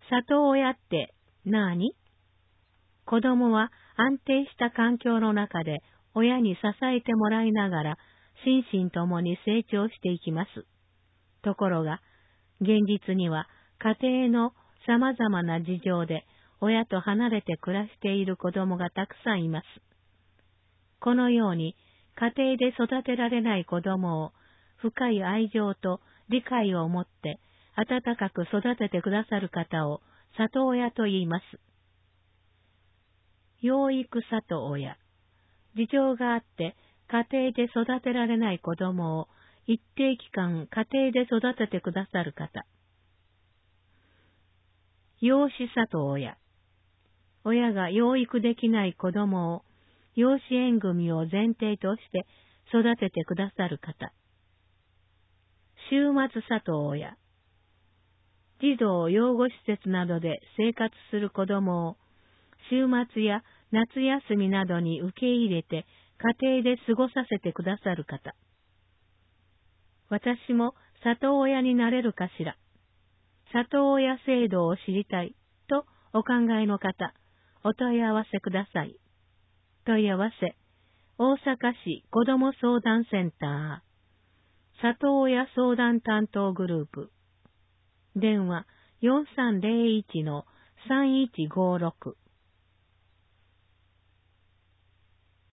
里親って何？子供は安定した環境の中で親に支えてもらいながら心身ともに成長していきます。ところが、現実には家庭の様々な事情で親と離れて暮らしている子供がたくさんいます。このように家庭で育てられない子供を深い愛情と理解を持って温かく育ててくださる方を里親と言います。養育里親。事情があって家庭で育てられない子供を一定期間家庭で育ててくださる方。養子里親。親が養育できない子供を養子縁組を前提として育ててくださる方。週末里親。児童養護施設などで生活する子供を週末や夏休みなどに受け入れて家庭で過ごさせてくださる方。私も里親になれるかしら。里親制度を知りたいとお考えの方、お問い合わせください。問い合わせ、大阪市子ども相談センター、里親相談担当グループ。電話 4301-3156